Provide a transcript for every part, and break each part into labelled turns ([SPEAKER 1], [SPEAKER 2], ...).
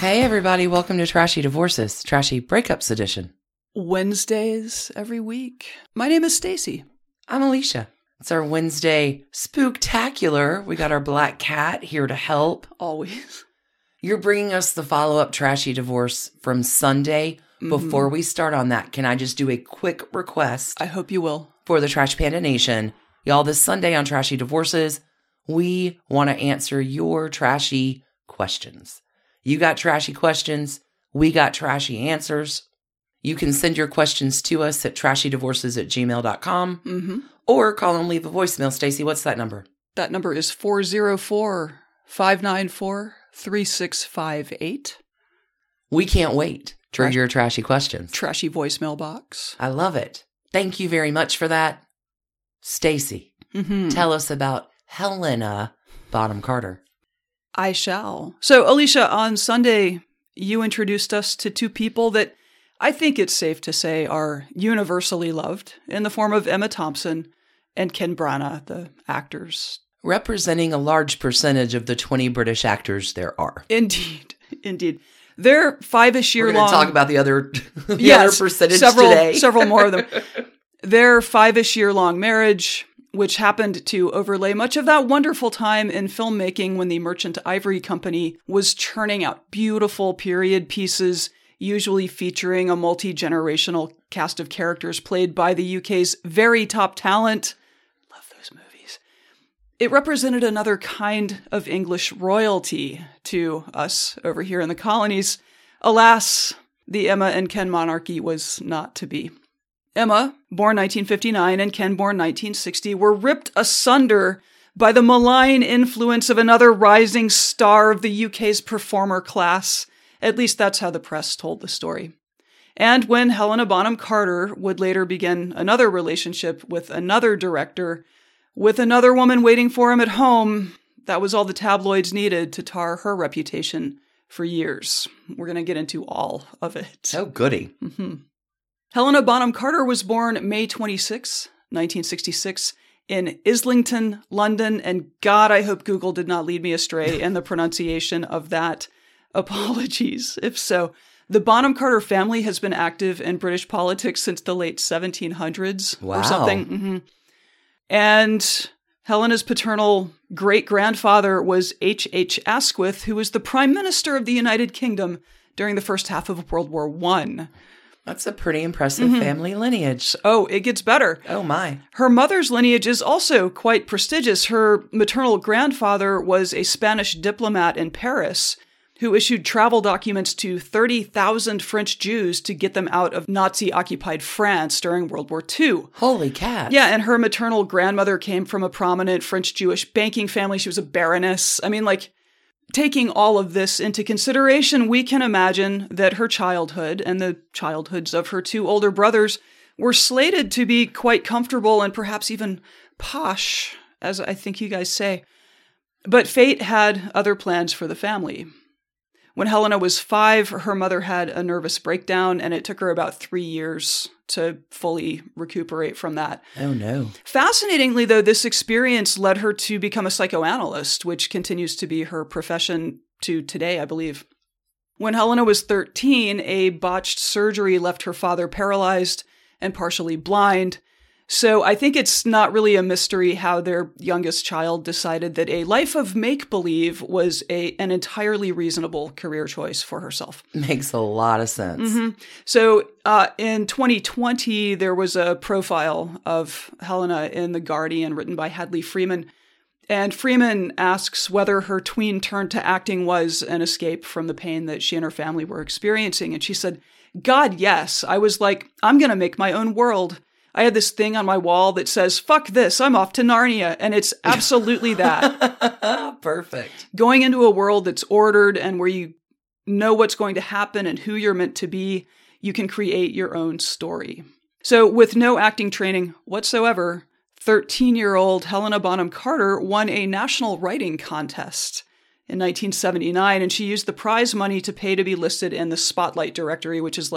[SPEAKER 1] Hey everybody, welcome to Trashy Divorces, Trashy Breakups Edition.
[SPEAKER 2] Wednesdays every week. My name is Stacy.
[SPEAKER 1] I'm Alicia. It's our Wednesday spooktacular. We got our black cat here to help.
[SPEAKER 2] Always.
[SPEAKER 1] You're bringing us the follow-up Trashy Divorce from Sunday. Before we start on that, can I just do a quick request?
[SPEAKER 2] I hope you will.
[SPEAKER 1] For the Trash Panda Nation. Y'all, this Sunday on Trashy Divorces, we want to answer your trashy questions. You got trashy questions. We got trashy answers. You can send your questions to us at trashydivorces@gmail.com or call and leave a voicemail. Stacy, what's that number?
[SPEAKER 2] That number is 404-594-3658.
[SPEAKER 1] We can't wait for your trashy questions.
[SPEAKER 2] Trashy voicemail box.
[SPEAKER 1] I love it. Thank you very much for that. Stacy, tell us about Helena Bonham Carter.
[SPEAKER 2] I shall. So, Alicia, on Sunday, you introduced us to two people that I think it's safe to say are universally loved in the form of Emma Thompson and Ken Branagh, the actors.
[SPEAKER 1] Representing a large percentage of the 20 British actors there are.
[SPEAKER 2] Indeed. They're 5-ish year long.
[SPEAKER 1] We're going to talk about the other percentage today.
[SPEAKER 2] Several more of them. Their 5-ish year long marriage, which happened to overlay much of that wonderful time in filmmaking when the Merchant Ivory Company was churning out beautiful period pieces, usually featuring a multi-generational cast of characters played by the UK's very top talent. Love those movies. It represented another kind of English royalty to us over here in the colonies. Alas, the Emma and Ken monarchy was not to be. Emma, born 1959, and Ken, born 1960, were ripped asunder by the malign influence of another rising star of the UK's performer class. At least that's how the press told the story. And when Helena Bonham Carter would later begin another relationship with another director, with another woman waiting for him at home, that was all the tabloids needed to tar her reputation for years. We're going to get into all of it.
[SPEAKER 1] Oh, goody.
[SPEAKER 2] Helena Bonham Carter was born May 26, 1966, in Islington, London, and God, I hope Google did not lead me astray in the pronunciation of that. Apologies, if so. The Bonham Carter family has been active in British politics since the late 1700s or something. And Helena's paternal great-grandfather was H.H. Asquith, who was the Prime Minister of the United Kingdom during the first half of World War I.
[SPEAKER 1] That's a pretty impressive family lineage.
[SPEAKER 2] Oh, it gets better.
[SPEAKER 1] Oh, my.
[SPEAKER 2] Her mother's lineage is also quite prestigious. Her maternal grandfather was a Spanish diplomat in Paris who issued travel documents to 30,000 French Jews to get them out of Nazi-occupied France during World War II.
[SPEAKER 1] Holy cats.
[SPEAKER 2] Yeah, and her maternal grandmother came from a prominent French-Jewish banking family. She was a baroness. I mean, taking all of this into consideration, we can imagine that her childhood and the childhoods of her two older brothers were slated to be quite comfortable and perhaps even posh, as I think you guys say. But fate had other plans for the family. When Helena was 5, her mother had a nervous breakdown, and it took her about 3 years to fully recuperate from that.
[SPEAKER 1] Oh, no.
[SPEAKER 2] Fascinatingly, though, this experience led her to become a psychoanalyst, which continues to be her profession to today, I believe. When Helena was 13, a botched surgery left her father paralyzed and partially blind. So I think it's not really a mystery how their youngest child decided that a life of make-believe was an entirely reasonable career choice for herself.
[SPEAKER 1] Makes a lot of sense.
[SPEAKER 2] So in 2020, there was a profile of Helena in The Guardian written by Hadley Freeman. And Freeman asks whether her tween turn to acting was an escape from the pain that she and her family were experiencing. And she said, God, yes. I was like, I'm going to make my own world. I had this thing on my wall that says, fuck this, I'm off to Narnia. And it's absolutely that.
[SPEAKER 1] Perfect.
[SPEAKER 2] Going into a world that's ordered and where you know what's going to happen and who you're meant to be, you can create your own story. So with no acting training whatsoever, 13-year-old Helena Bonham Carter won a national writing contest in 1979, and she used the prize money to pay to be listed in the Spotlight directory, which is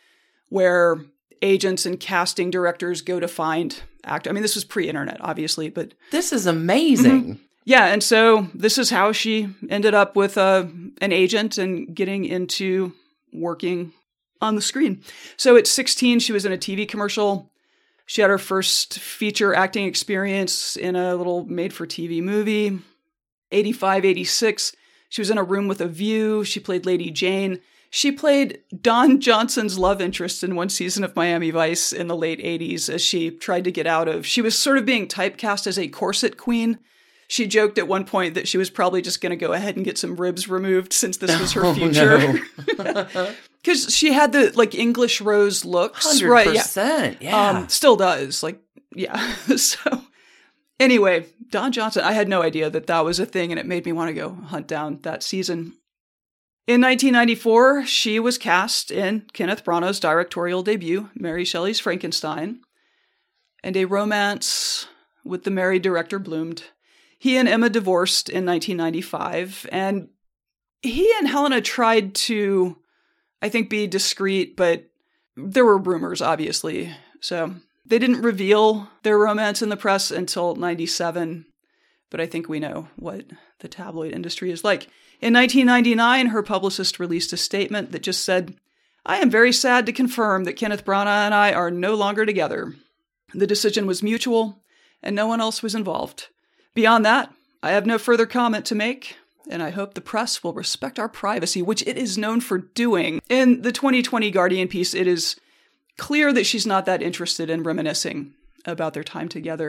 [SPEAKER 2] where agents and casting directors go to find actors. I mean, this was pre-internet, obviously, but...
[SPEAKER 1] This is amazing.
[SPEAKER 2] Yeah, and so this is how she ended up with an agent and getting into working on the screen. So at 16, she was in a TV commercial. She had her first feature acting experience in a little made-for-TV movie. 85, 86, she was in A Room with a View. She played Lady Jane. She played Don Johnson's love interest in one season of Miami Vice in the late 80s as she tried to get out of. She was sort of being typecast as a corset queen. She joked at one point that she was probably just going to go ahead and get some ribs removed since this was her future. Because she had the, like, English rose looks.
[SPEAKER 1] 100%,
[SPEAKER 2] right?
[SPEAKER 1] Yeah.
[SPEAKER 2] Still does. Like, yeah. So, anyway, Don Johnson, I had no idea that that was a thing, and it made me want to go hunt down that season. In 1994, she was cast in Kenneth Branagh's directorial debut, Mary Shelley's Frankenstein, and a romance with the married director bloomed. He and Emma divorced in 1995, and he and Helena tried to, I think, be discreet, but there were rumors, obviously. So they didn't reveal their romance in the press until 97, but I think we know what the tabloid industry is like. In 1999, her publicist released a statement that just said, "I am very sad to confirm that Kenneth Branagh and I are no longer together. The decision was mutual, and no one else was involved. Beyond that, I have no further comment to make, and I hope the press will respect our privacy," which it is known for doing. In the 2020 Guardian piece, it is clear that she's not that interested in reminiscing about their time together.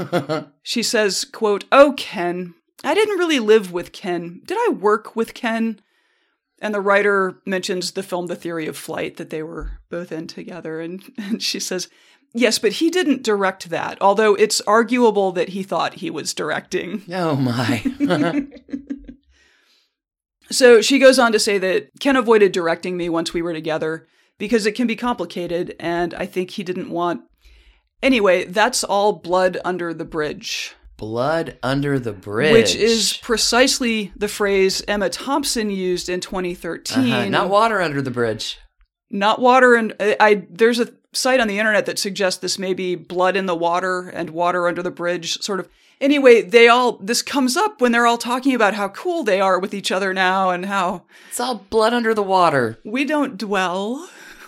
[SPEAKER 2] She says, quote, "Oh, Ken, I didn't really live with Ken. Did I work with Ken?" And the writer mentions the film The Theory of Flight that they were both in together. And she says, "Yes, but he didn't direct that, although it's arguable that he thought he was directing."
[SPEAKER 1] Oh, my.
[SPEAKER 2] So she goes on to say that Ken avoided directing me once we were together because it can be complicated, and I think he didn't want... Anyway, that's all blood under the bridge.
[SPEAKER 1] Blood under the bridge.
[SPEAKER 2] Which is precisely the phrase Emma Thompson used in 2013.
[SPEAKER 1] Not water under the bridge.
[SPEAKER 2] Not water, and there's a site on the internet that suggests this may be blood in the water and water under the bridge, sort of. Anyway, this comes up when they're all talking about how cool they are with each other now and how...
[SPEAKER 1] It's all blood under the water.
[SPEAKER 2] We don't dwell.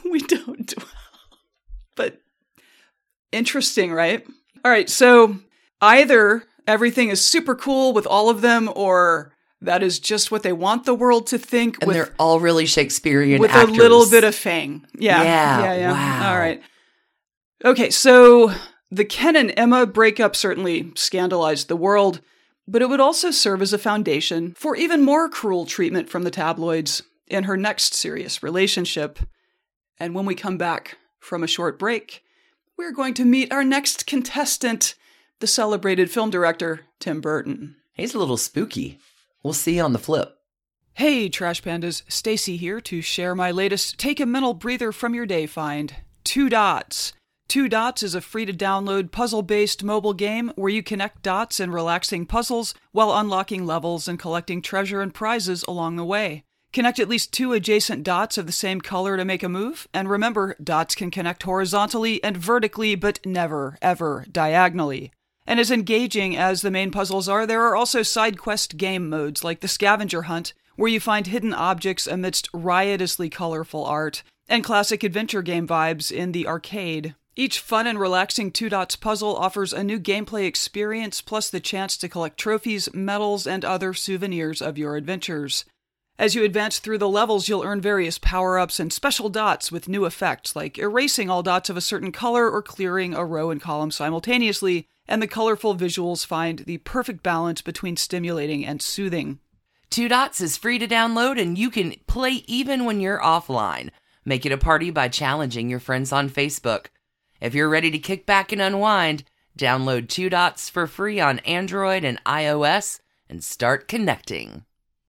[SPEAKER 2] But interesting, right? All right, so either everything is super cool with all of them, or that is just what they want the world to think.
[SPEAKER 1] And they're all really Shakespearean
[SPEAKER 2] with
[SPEAKER 1] actors.
[SPEAKER 2] A little bit of fang. Yeah.
[SPEAKER 1] Wow.
[SPEAKER 2] All right. Okay, so the Ken and Emma breakup certainly scandalized the world, but it would also serve as a foundation for even more cruel treatment from the tabloids in her next serious relationship. And when we come back from a short break, we're going to meet our next contestant, the celebrated film director, Tim Burton.
[SPEAKER 1] He's a little spooky. We'll see you on the flip.
[SPEAKER 2] Hey, Trash Pandas, Stacy here to share my latest Take a Mental Breather from Your Day find, 2 Dots. 2 Dots is a free-to-download puzzle-based mobile game where you connect dots in relaxing puzzles while unlocking levels and collecting treasure and prizes along the way. Connect at least 2 adjacent dots of the same color to make a move, and remember, dots can connect horizontally and vertically, but never, ever diagonally. And as engaging as the main puzzles are, there are also side quest game modes like the Scavenger Hunt, where you find hidden objects amidst riotously colorful art, and classic adventure game vibes in the arcade. Each fun and relaxing 2 Dots puzzle offers a new gameplay experience, plus the chance to collect trophies, medals, and other souvenirs of your adventures. As you advance through the levels, you'll earn various power-ups and special dots with new effects, like erasing all dots of a certain color or clearing a row and column simultaneously, and the colorful visuals find the perfect balance between stimulating and soothing.
[SPEAKER 1] 2 Dots is free to download, and you can play even when you're offline. Make it a party by challenging your friends on Facebook. If you're ready to kick back and unwind, download 2 Dots for free on Android and iOS and start connecting.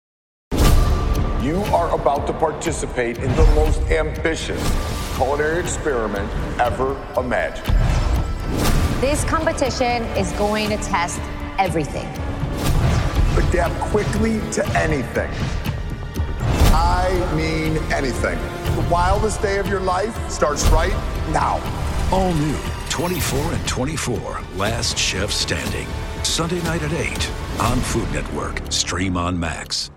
[SPEAKER 3] You are about to participate in the most ambitious culinary experiment ever imagined.
[SPEAKER 4] This competition is going to test everything.
[SPEAKER 3] Adapt quickly to anything. I mean anything. The wildest day of your life starts right now.
[SPEAKER 5] All new 24 and 24, Last Chef Standing. Sunday night at 8 on Food Network. Stream on Max.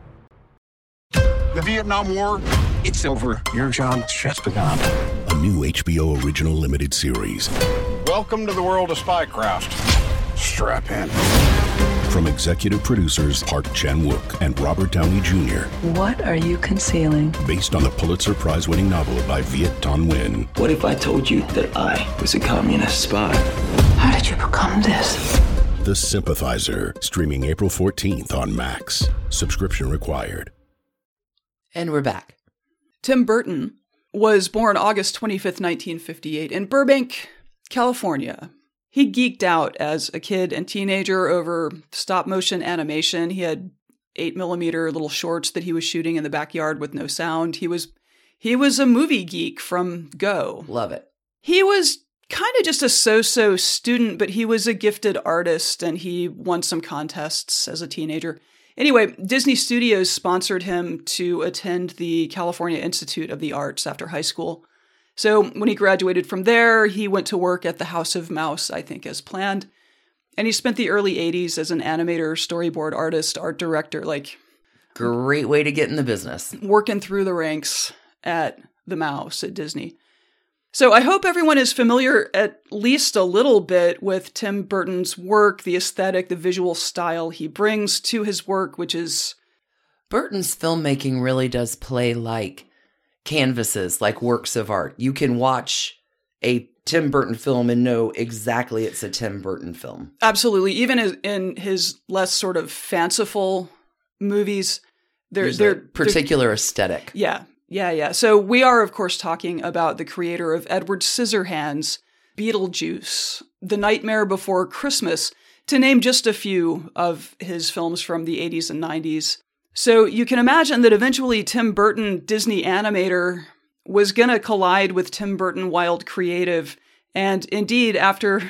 [SPEAKER 6] The Vietnam War, it's over. Your job's just begun.
[SPEAKER 7] A new HBO original limited series.
[SPEAKER 6] Welcome to the world of spycraft. Strap in.
[SPEAKER 7] From executive producers Park Chan-wook and Robert Downey Jr.
[SPEAKER 8] What are you concealing?
[SPEAKER 7] Based on the Pulitzer Prize-winning novel by Viet Thanh Nguyen.
[SPEAKER 9] What if I told you that I was a communist spy?
[SPEAKER 8] How did you become this?
[SPEAKER 7] The Sympathizer, streaming April 14th on Max. Subscription required.
[SPEAKER 1] And we're back.
[SPEAKER 2] Tim Burton was born August 25th, 1958, in Burbank, California. He geeked out as a kid and teenager over stop-motion animation. He had 8mm little shorts that he was shooting in the backyard with no sound. He was a movie geek from go.
[SPEAKER 1] Love it.
[SPEAKER 2] He was kind of just a so-so student, but he was a gifted artist, and he won some contests as a teenager. Anyway, Disney Studios sponsored him to attend the California Institute of the Arts after high school. So when he graduated from there, he went to work at the House of Mouse, I think, as planned. And he spent the early 80s as an animator, storyboard artist, art director,
[SPEAKER 1] great way to get in the business.
[SPEAKER 2] Working through the ranks at the Mouse at Disney. So I hope everyone is familiar at least a little bit with Tim Burton's work, the aesthetic, the visual style he brings to his work, which is...
[SPEAKER 1] Burton's filmmaking really does play like canvases, like works of art. You can watch a Tim Burton film and know exactly it's a Tim Burton film.
[SPEAKER 2] Absolutely. Even in his less sort of fanciful movies,
[SPEAKER 1] there's a particular aesthetic.
[SPEAKER 2] Yeah. So we are, of course, talking about the creator of Edward Scissorhands, Beetlejuice, The Nightmare Before Christmas, to name just a few of his films from the 80s and 90s. So you can imagine that eventually Tim Burton, Disney animator, was going to collide with Tim Burton, wild creative. And indeed, after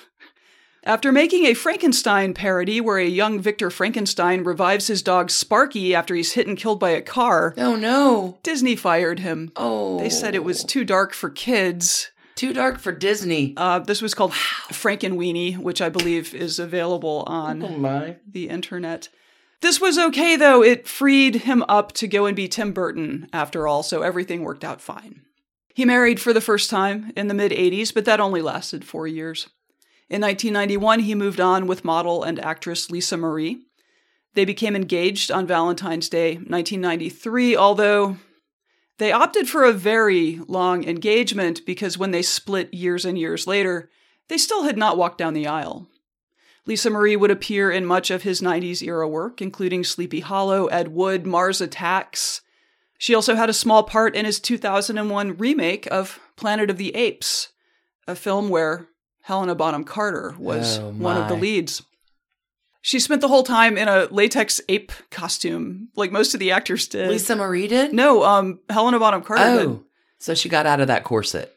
[SPEAKER 2] making a Frankenstein parody where a young Victor Frankenstein revives his dog Sparky after he's hit and killed by a car.
[SPEAKER 1] Oh, no.
[SPEAKER 2] Disney fired him.
[SPEAKER 1] Oh.
[SPEAKER 2] They said it was too dark for kids.
[SPEAKER 1] Too dark for Disney.
[SPEAKER 2] This was called Frankenweenie, which I believe is available on the internet. This was okay, though. It freed him up to go and be Tim Burton, after all, so everything worked out fine. He married for the first time in the mid-'80s, but that only lasted 4 years. In 1991, he moved on with model and actress Lisa Marie. They became engaged on Valentine's Day, 1993, although they opted for a very long engagement because when they split years and years later, they still had not walked down the aisle. Lisa Marie would appear in much of his 90s-era work, including Sleepy Hollow, Ed Wood, Mars Attacks. She also had a small part in his 2001 remake of Planet of the Apes, a film where Helena Bonham Carter was one of the leads. She spent the whole time in a latex ape costume, like most of the actors did.
[SPEAKER 1] Lisa Marie did?
[SPEAKER 2] No, Helena Bonham Carter did.
[SPEAKER 1] So she got out of that corset.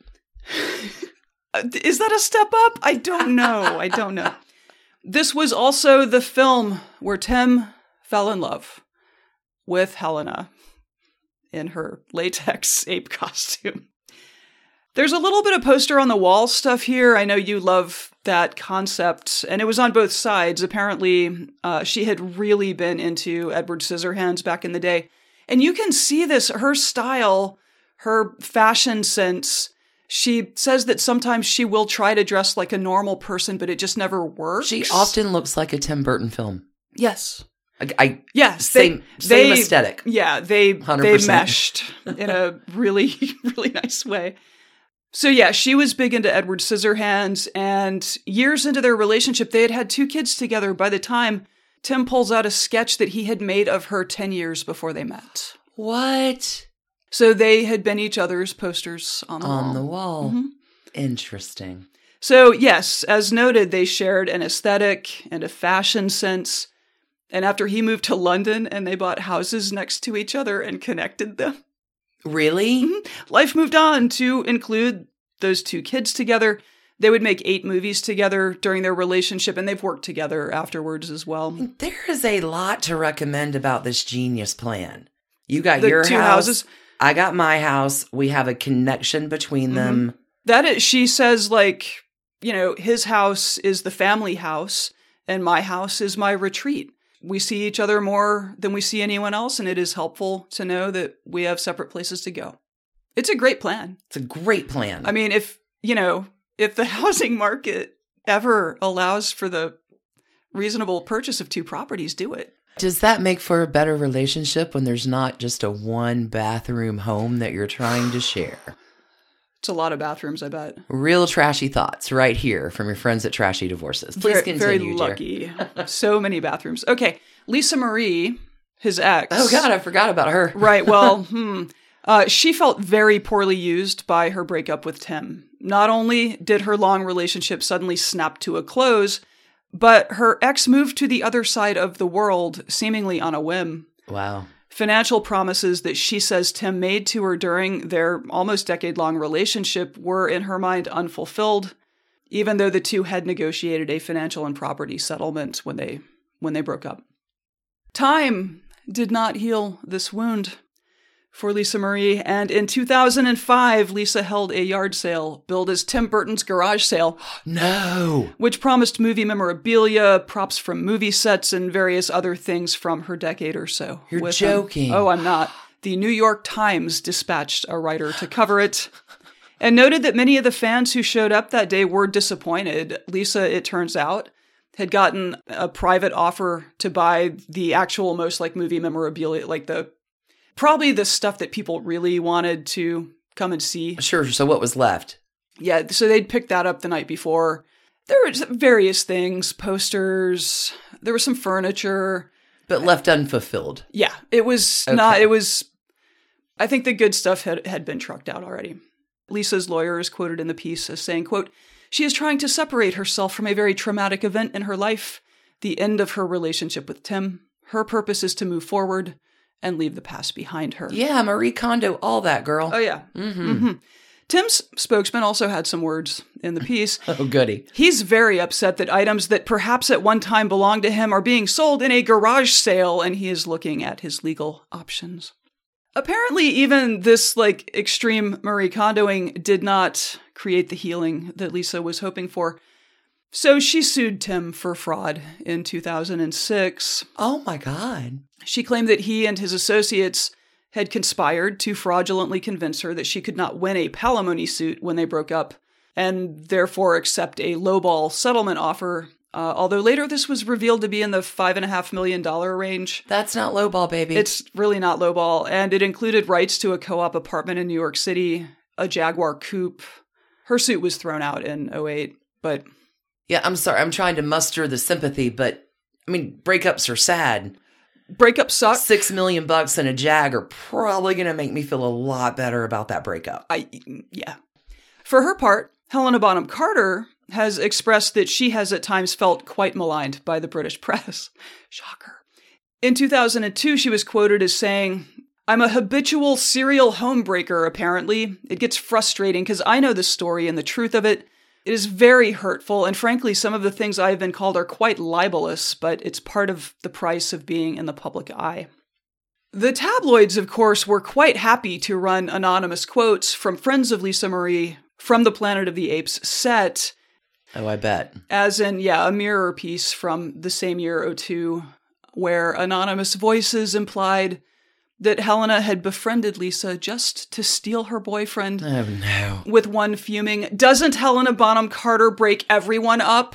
[SPEAKER 2] Is that a step up? I don't know. This was also the film where Tim fell in love with Helena in her latex ape costume. There's a little bit of poster on the wall stuff here. I know you love that concept, and it was on both sides. Apparently, she had really been into Edward Scissorhands back in the day. And you can see this, her style, her fashion sense. She says that sometimes she will try to dress like a normal person, but it just never works.
[SPEAKER 1] She often looks like a Tim Burton film.
[SPEAKER 2] Yes.
[SPEAKER 1] Same aesthetic.
[SPEAKER 2] Yeah, they meshed in a really, really nice way. So yeah, she was big into Edward Scissorhands, and years into their relationship, they had had 2 kids together by the time Tim pulls out a sketch that he had made of her 10 years before they met.
[SPEAKER 1] What?
[SPEAKER 2] So they had been each other's posters on the wall.
[SPEAKER 1] Mm-hmm. Interesting.
[SPEAKER 2] So yes, as noted, they shared an aesthetic and a fashion sense. And after he moved to London and they bought houses next to each other and connected them.
[SPEAKER 1] Really?
[SPEAKER 2] Mm-hmm. Life moved on to include those 2 kids together. They would make 8 movies together during their relationship, and they've worked together afterwards as well.
[SPEAKER 1] There is a lot to recommend about this genius plan. You got
[SPEAKER 2] the
[SPEAKER 1] your
[SPEAKER 2] 2
[SPEAKER 1] house.
[SPEAKER 2] Houses.
[SPEAKER 1] I got my house. We have a connection between them.
[SPEAKER 2] That is, she says, his house is the family house, and my house is my retreat. We see each other more than we see anyone else, and it is helpful to know that we have separate places to go. It's a great plan.
[SPEAKER 1] It's a great plan.
[SPEAKER 2] I mean, if the housing market ever allows for the reasonable purchase of 2 properties, do it.
[SPEAKER 1] Does that make for a better relationship when there's not just a 1-bathroom home that you're trying to share?
[SPEAKER 2] It's a lot of bathrooms, I bet.
[SPEAKER 1] Real trashy thoughts right here from your friends at Trashy Divorces. Please continue,
[SPEAKER 2] Very
[SPEAKER 1] dear.
[SPEAKER 2] lucky. So many bathrooms. Okay, Lisa Marie, his ex.
[SPEAKER 1] Oh, God, I forgot about her.
[SPEAKER 2] Right, well, she felt very poorly used by her breakup with Tim. Not only did her long relationship suddenly snap to a close, but her ex moved to the other side of the world, seemingly on a whim.
[SPEAKER 1] Wow.
[SPEAKER 2] Financial promises that she says Tim made to her during their almost decade-long relationship were, in her mind, unfulfilled, even though the two had negotiated a financial and property settlement when they broke up. Time did not heal this wound for Lisa Marie, and in 2005, Lisa held a yard sale billed as Tim Burton's garage sale.
[SPEAKER 1] No!
[SPEAKER 2] Which promised movie memorabilia, props from movie sets, and various other things from her decade or so.
[SPEAKER 1] You're joking.
[SPEAKER 2] Oh, I'm not. The New York Times dispatched a writer to cover it and noted that many of the fans who showed up that day were disappointed. Lisa, it turns out, had gotten a private offer to buy the actual most movie memorabilia, probably the stuff that people really wanted to come and see.
[SPEAKER 1] Sure. So what was left?
[SPEAKER 2] Yeah. So they'd picked that up the night before. There were various things, posters. There was some furniture.
[SPEAKER 1] But left unfulfilled.
[SPEAKER 2] Yeah. It was not, it was, I think the good stuff had been trucked out already. Lisa's lawyer is quoted in the piece as saying, quote, "She is trying to separate herself from a very traumatic event in her life, the end of her relationship with Tim. Her purpose is to move forward and leave the past behind her."
[SPEAKER 1] Yeah, Marie Kondo, all that, girl.
[SPEAKER 2] Oh, yeah. Mm-hmm. Tim's spokesman also had some words in the piece.
[SPEAKER 1] Oh, goody.
[SPEAKER 2] He's very upset that items that perhaps at one time belonged to him are being sold in a garage sale, and he is looking at his legal options. Apparently, even this, extreme Marie Kondoing did not create the healing that Lisa was hoping for. So she sued Tim for fraud in 2006.
[SPEAKER 1] Oh, my God.
[SPEAKER 2] She claimed that he and his associates had conspired to fraudulently convince her that she could not win a palimony suit when they broke up, and therefore accept a lowball settlement offer, although later this was revealed to be in the $5.5 million range.
[SPEAKER 1] That's not lowball, baby.
[SPEAKER 2] It's really not lowball, and it included rights to a co-op apartment in New York City, a Jaguar coupe. Her suit was thrown out in 2008, but...
[SPEAKER 1] Yeah, I'm sorry. I'm trying to muster the sympathy, but, breakups are sad.
[SPEAKER 2] Breakups suck.
[SPEAKER 1] $6 million and a Jag are probably going to make me feel a lot better about that breakup.
[SPEAKER 2] Yeah. For her part, Helena Bonham Carter has expressed that she has at times felt quite maligned by the British press. Shocker. In 2002, she was quoted as saying, "I'm a habitual serial homebreaker, apparently. It gets frustrating because I know the story and the truth of it. It is very hurtful, and frankly, some of the things I have been called are quite libelous, but it's part of the price of being in the public eye." The tabloids, of course, were quite happy to run anonymous quotes from friends of Lisa Marie from the Planet of the Apes set.
[SPEAKER 1] Oh, I bet.
[SPEAKER 2] As in, a Mirror piece from the same year, 2002, where anonymous voices implied that Helena had befriended Lisa just to steal her boyfriend.
[SPEAKER 1] Oh, no.
[SPEAKER 2] With one fuming, "Doesn't Helena Bonham Carter break everyone up?"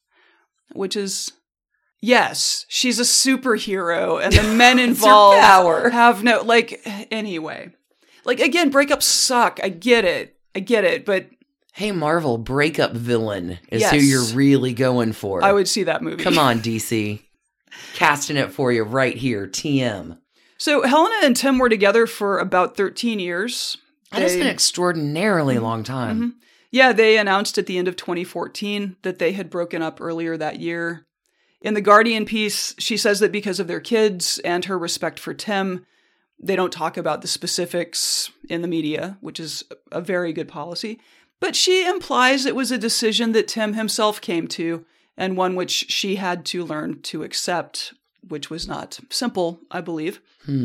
[SPEAKER 2] Which is, yes, she's a superhero, and the men involved have no, anyway. Again, breakups suck. I get it, but...
[SPEAKER 1] Hey, Marvel, breakup villain is
[SPEAKER 2] Yes.
[SPEAKER 1] who you're really going for.
[SPEAKER 2] I would see that movie.
[SPEAKER 1] Come on, DC. Casting it for you right here, TM.
[SPEAKER 2] So Helena and Tim were together for about 13 years.
[SPEAKER 1] That has been an extraordinarily long time.
[SPEAKER 2] Mm-hmm. Yeah, they announced at the end of 2014 that they had broken up earlier that year. In the Guardian piece, she says that because of their kids and her respect for Tim, they don't talk about the specifics in the media, which is a very good policy. But she implies it was a decision that Tim himself came to, and one which she had to learn to accept, which was not simple, I believe.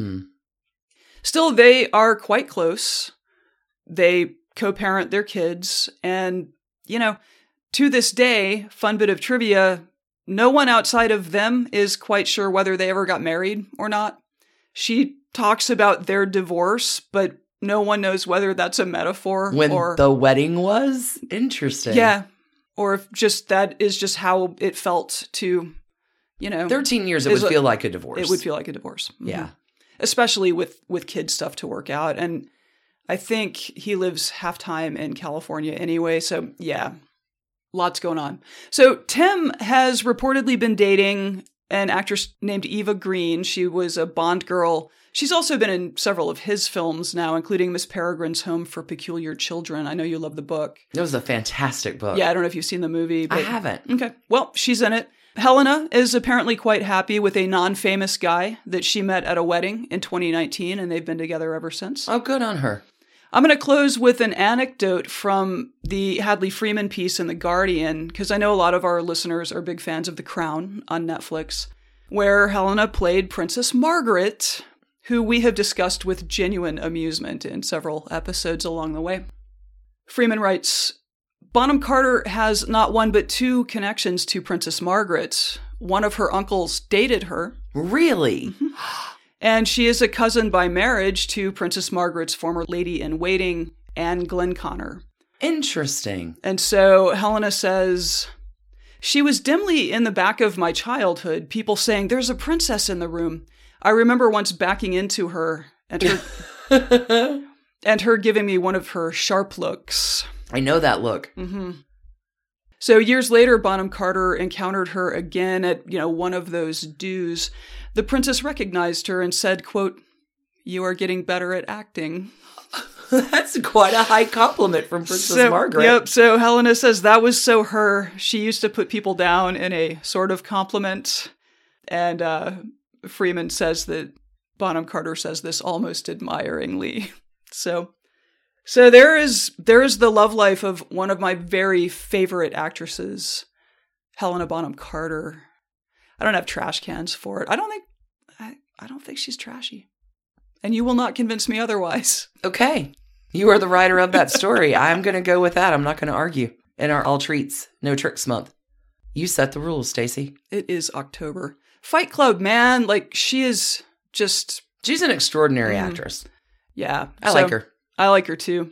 [SPEAKER 2] Still, they are quite close. They co-parent their kids. And, to this day, fun bit of trivia, No one outside of them is quite sure whether they ever got married or not. She talks about their divorce, but no one knows whether that's a metaphor
[SPEAKER 1] When
[SPEAKER 2] or
[SPEAKER 1] the wedding was? Interesting.
[SPEAKER 2] yeah, or if just that is just how it felt to,
[SPEAKER 1] 13 years, it would feel like a divorce.
[SPEAKER 2] It would feel like a divorce. Mm-hmm.
[SPEAKER 1] Yeah.
[SPEAKER 2] Especially with kid stuff to work out. And I think he lives half time in California anyway. So yeah, lots going on. So Tim has reportedly been dating an actress named Eva Green. She was a Bond girl. She's also been in several of his films now, including Miss Peregrine's Home for Peculiar Children. I know you love the book.
[SPEAKER 1] It was a fantastic book.
[SPEAKER 2] Yeah, I don't know if you've seen the movie. But
[SPEAKER 1] I haven't.
[SPEAKER 2] Okay. Well, she's in it. Helena is apparently quite happy with a non-famous guy that she met at a wedding in 2019, and they've been together ever since.
[SPEAKER 1] Oh, good on her.
[SPEAKER 2] I'm going to close with an anecdote from the Hadley Freeman piece in The Guardian, because I know a lot of our listeners are big fans of The Crown on Netflix, where Helena played Princess Margaret, who we have discussed with genuine amusement in several episodes along the way. Freeman writes, Bonham Carter has not one but two connections to Princess Margaret. One of her uncles dated her.
[SPEAKER 1] Really?
[SPEAKER 2] Mm-hmm. And she is a cousin by marriage to Princess Margaret's former lady-in-waiting, Anne Glenconner.
[SPEAKER 1] Interesting.
[SPEAKER 2] And so Helena says, she was dimly in the back of my childhood, people saying, there's a princess in the room. I remember once backing into her and her, and her giving me one of her sharp looks.
[SPEAKER 1] I know that look.
[SPEAKER 2] Mm-hmm. So years later, Bonham Carter encountered her again at, one of those dues. The princess recognized her and said, quote, you are getting better at acting.
[SPEAKER 1] That's quite a high compliment from Princess Margaret.
[SPEAKER 2] Yep. So Helena says that was so her. She used to put people down in a sort of compliment. And Freeman says that Bonham Carter says this almost admiringly. So there is the love life of one of my very favorite actresses, Helena Bonham Carter. I don't have trash cans for it. I don't think she's trashy. And you will not convince me otherwise.
[SPEAKER 1] Okay. You are the writer of that story. I'm going to go with that. I'm not going to argue. In our All Treats, No Tricks month. You set the rules, Stacey.
[SPEAKER 2] It is October. Fight Club, man. She is just...
[SPEAKER 1] She's an extraordinary actress.
[SPEAKER 2] Yeah.
[SPEAKER 1] I like her.
[SPEAKER 2] I like her too.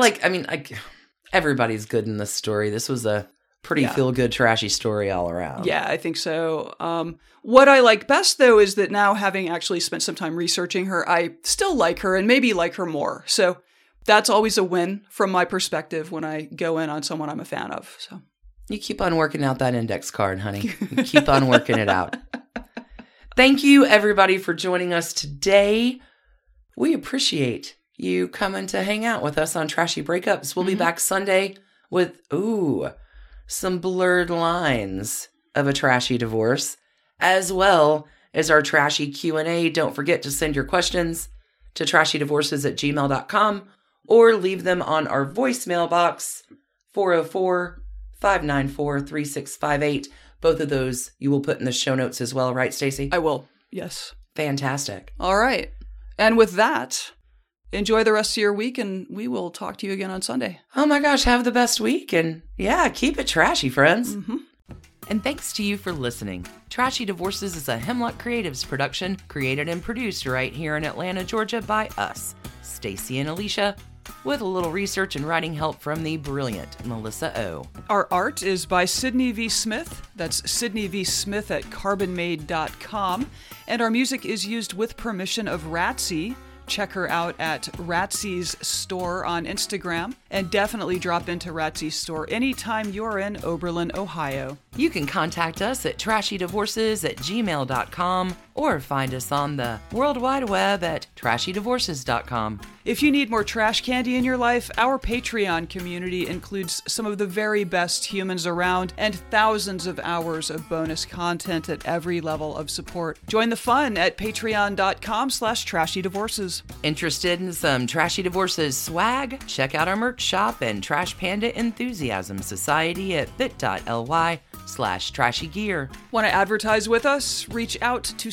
[SPEAKER 1] Everybody's good in this story. This was a pretty feel-good, trashy story all around.
[SPEAKER 2] Yeah, I think so. What I like best, though, is that now, having actually spent some time researching her, I still like her and maybe like her more. So that's always a win from my perspective when I go in on someone I'm a fan of. So
[SPEAKER 1] you keep on working out that index card, honey. You keep on working it out. Thank you, everybody, for joining us today. We appreciate you coming to hang out with us on Trashy Breakups. We'll be back Sunday with, some blurred lines of a trashy divorce, as well as our trashy Q&A. Don't forget to send your questions to trashydivorces@gmail.com or leave them on our voicemail box, 404-594-3658. Both of those you will put in the show notes as well, right, Stacey?
[SPEAKER 2] I will, yes.
[SPEAKER 1] Fantastic.
[SPEAKER 2] All right. And with that, enjoy the rest of your week, and we will talk to you again on Sunday.
[SPEAKER 1] Oh my gosh, have the best week, and keep it trashy, friends.
[SPEAKER 2] Mm-hmm.
[SPEAKER 1] And thanks to you for listening. Trashy Divorces is a Hemlock Creatives production, created and produced right here in Atlanta, Georgia by us, Stacey and Alicia, with a little research and writing help from the brilliant Melissa O.
[SPEAKER 2] Our art is by Sydney V. Smith. That's Sydney V. Smith at carbonmade.com. And our music is used with permission of Ratsy. Check her out at Ratsy's store on Instagram, and definitely drop into Ratsy's store anytime you're in Oberlin, Ohio.
[SPEAKER 1] You can contact us at trashydivorces@gmail.com or find us on the World Wide Web at trashydivorces.com.
[SPEAKER 2] If you need more trash candy in your life, our Patreon community includes some of the very best humans around and thousands of hours of bonus content at every level of support. Join the fun at patreon.com/trashydivorces.
[SPEAKER 1] Interested in some Trashy Divorces swag? Check out our merch shop and Trash Panda Enthusiasm Society at bit.ly/trashygear.
[SPEAKER 2] Want to advertise with us? Reach out to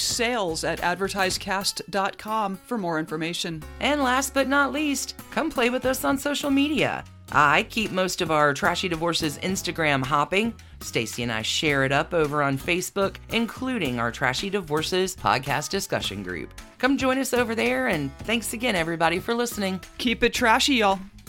[SPEAKER 2] sales@advertisecast.com for more information.
[SPEAKER 1] And last but not least, come play with us on social media. I keep most of our Trashy Divorces Instagram hopping. Stacy and I share it up over on Facebook, including our Trashy Divorces podcast discussion group. Come join us over there, and thanks again, everybody, for listening.
[SPEAKER 2] Keep it trashy, y'all.